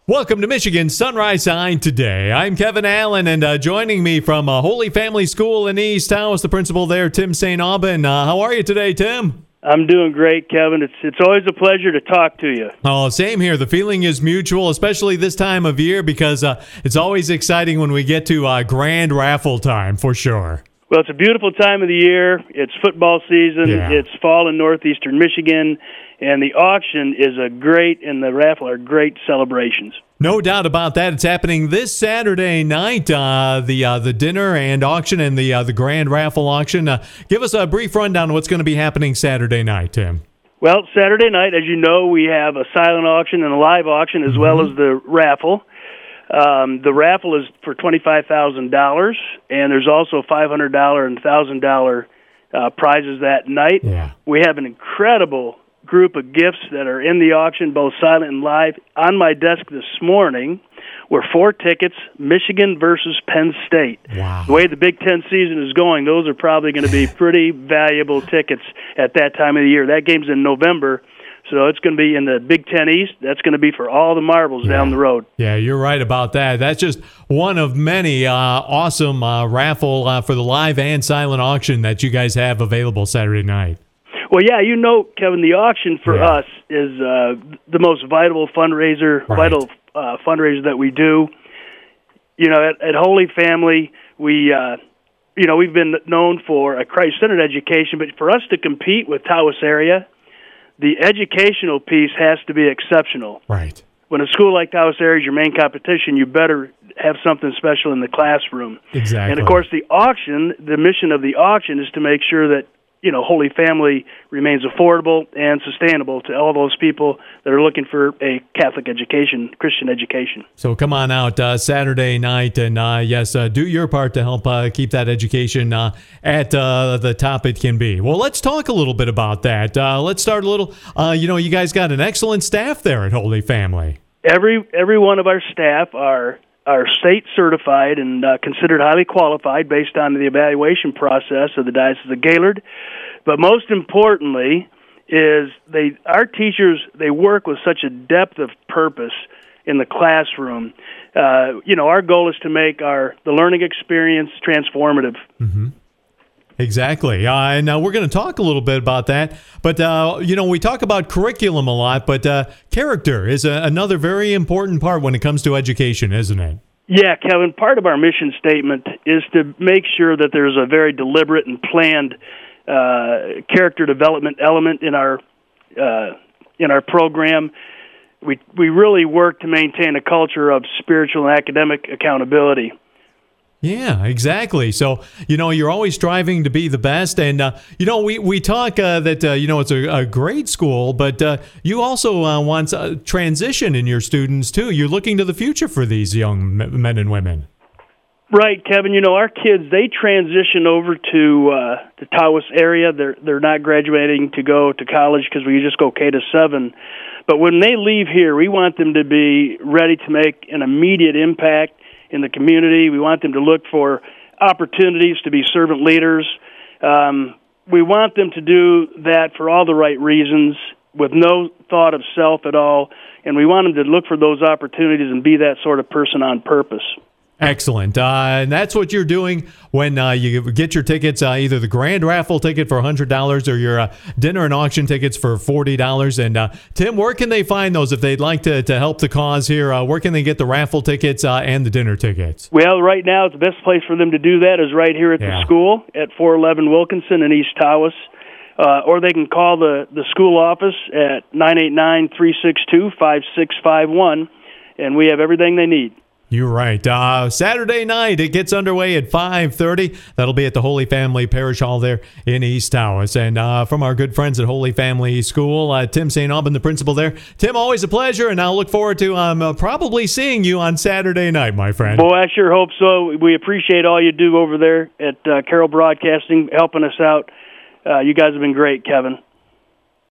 Welcome to Michigan Sunrise Sign Today. I'm Kevin Allen, and joining me from Holy Family School in East Tawas, the principal there, Tim St. Aubin. How are you today, Tim? I'm doing great, Kevin. It's always a pleasure to talk to you. Oh, same here. The feeling is mutual, especially this time of year, because it's always exciting when we get to grand raffle time, for sure. Well, it's a beautiful time of the year. It's football season. Yeah. It's fall in northeastern Michigan, and the auction is and the raffle are great celebrations. No doubt about that. It's happening this Saturday night, the dinner and auction and the grand raffle auction. Give us a brief rundown of what's going to be happening Saturday night, Tim. Well, Saturday night, as you know, we have a silent auction and a live auction as well as the raffle. The raffle is for $25,000, and there's also $500 and $1,000 prizes that night. Yeah. We have an incredible group of gifts that are in the auction, both silent and live. On my desk this morning were 4 tickets, Michigan versus Penn State. Wow. The way the Big Ten season is going, those are probably going to be pretty valuable tickets at that time of the year. That game's in November. So it's going to be in the Big Ten East. That's going to be for all the marbles down the road. Yeah, you're right about that. That's just one of many awesome raffle for the live and silent auction that you guys have available Saturday night. Well, yeah, you know, Kevin, the auction for us is the most vital fundraiser that we do. You know, at Holy Family, we've been known for a Christ-centered education, but for us to compete with Tawas area, the educational piece has to be exceptional. Right. When a school like Tawas area is your main competition, you better have something special in the classroom. Exactly. And, of course, the mission of the auction is to make sure that, Holy Family remains affordable and sustainable to all those people that are looking for a Catholic education, Christian education. So come on out Saturday night and, do your part to help keep that education at the top it can be. Well, let's talk a little bit about that. Let's start a little, you guys got an excellent staff there at Holy Family. Every one of our staff are state certified and considered highly qualified based on the evaluation process of the Diocese of Gaylord. But most importantly is our teachers, they work with such a depth of purpose in the classroom. Our goal is to make the learning experience transformative. Mm-hmm. Exactly. And we're going to talk a little bit about that. But, we talk about curriculum a lot, but character is another very important part when it comes to education, isn't it? Yeah, Kevin, part of our mission statement is to make sure that there's a very deliberate and planned character development element in our program. We really work to maintain a culture of spiritual and academic accountability. Yeah, exactly. So, you're always striving to be the best. And, we talk that, it's a great school, but you also want a transition in your students, too. You're looking to the future for these young men and women. Right, Kevin. Our kids, they transition over to the Tawas area. They're not graduating to go to college because we just go K-7. But when they leave here, we want them to be ready to make an immediate impact in the community. We want them to look for opportunities to be servant leaders. We want them to do that for all the right reasons with no thought of self at all, and we want them to look for those opportunities and be that sort of person on purpose. Excellent. And that's what you're doing when you get your tickets, either the grand raffle ticket for $100 or your dinner and auction tickets for $40. And Tim, where can they find those if they'd like to help the cause here? Where can they get the raffle tickets and the dinner tickets? Well, right now, the best place for them to do that is right here at the school at 411 Wilkinson in East Tawas. Or they can call the school office at 989-362-5651, and we have everything they need. You're right. Saturday night, it gets underway at 5:30. That'll be at the Holy Family Parish Hall there in East Tawas. And from our good friends at Holy Family School, Tim St. Aubin, the principal there. Tim, always a pleasure, and I'll look forward to probably seeing you on Saturday night, my friend. Boy, I sure hope so. We appreciate all you do over there at Carroll Broadcasting, helping us out. You guys have been great, Kevin.